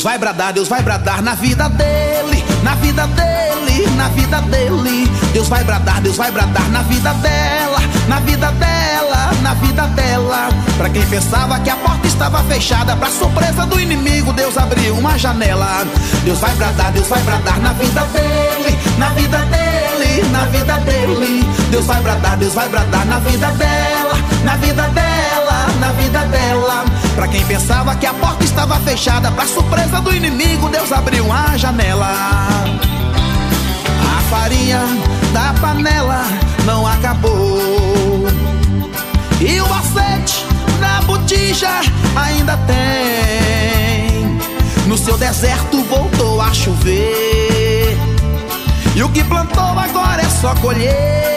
Deus vai bradar na vida dele, na vida dele, na vida dele. Deus vai bradar na vida dela, na vida dela, na vida dela. Pra quem pensava que a porta estava fechada, pra surpresa do inimigo, Deus abriu uma janela. Deus vai bradar na vida dele, na vida dele, na vida dele. Deus vai bradar na vida dela, na vida dela, na vida dela. Pra quem pensava que a porta estava fechada, pra surpresa do inimigo, Deus abriu uma janela. A farinha da panela não acabou, e o azeite na botija ainda tem. No seu deserto voltou a chover, e o que plantou agora é só colher.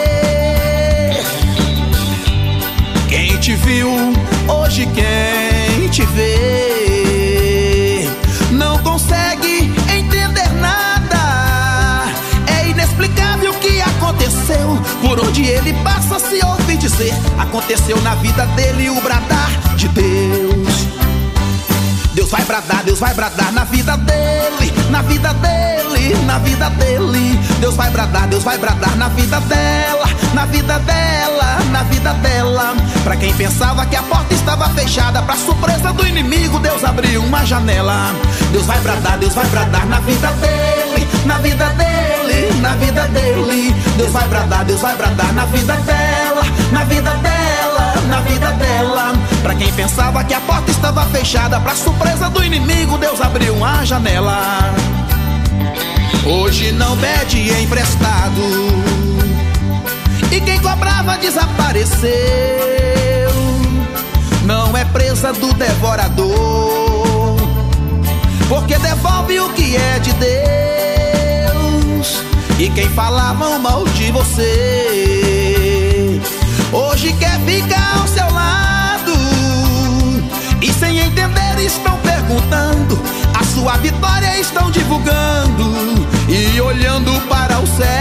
Quem te viu, hoje quem te vê, não consegue entender nada. É inexplicável o que aconteceu. Por onde ele passa se ouve dizer, aconteceu na vida dele o bradar de Deus. Deus vai bradar na vida dele, na vida dele, na vida dele. Deus vai bradar na vida dela, na vida dela, na vida dela. Pra quem pensava que a porta estava fechada, pra surpresa do inimigo, Deus abriu uma janela. Deus vai bradar na vida dele, na vida dele, na vida dele. Deus vai bradar na vida dela, na vida dela, na vida dela. Pra quem pensava que a porta estava fechada, pra surpresa do inimigo, Deus abriu uma janela. Hoje não pede emprestado, e quem cobrava desapareceu. Não é presa do devorador, porque devolve o que é de Deus. E quem falava mal de você, hoje quer ficar ao seu lado, e sem entender estão perguntando, a sua vitória estão divulgando, e olhando para o céu,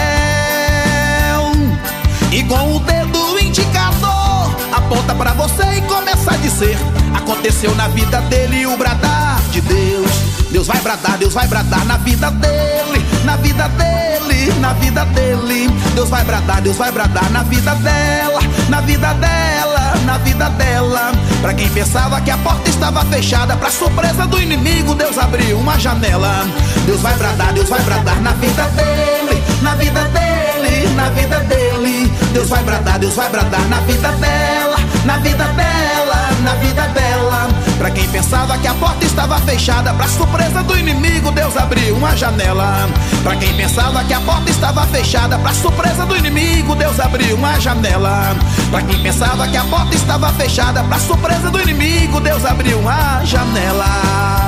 e com o dedo indicador aponta pra você e começa a dizer, aconteceu na vida dele o bradar de Deus. Deus vai bradar na vida dele, na vida dele, na vida dele. Deus vai bradar na vida dela, na vida dela, na vida dela. Pra quem pensava que a porta estava fechada, pra surpresa do inimigo, Deus abriu uma janela. Deus vai bradar na vida dele, na vida dele, na vida dele. Deus vai bradar na vida dela, na vida dela, na vida dela. Pra quem pensava que a porta estava fechada, pra surpresa do inimigo, Deus abriu uma janela. Pra quem pensava que a porta estava fechada, pra surpresa do inimigo, Deus abriu uma janela. Pra quem pensava que a porta estava fechada, pra surpresa do inimigo, Deus abriu uma janela.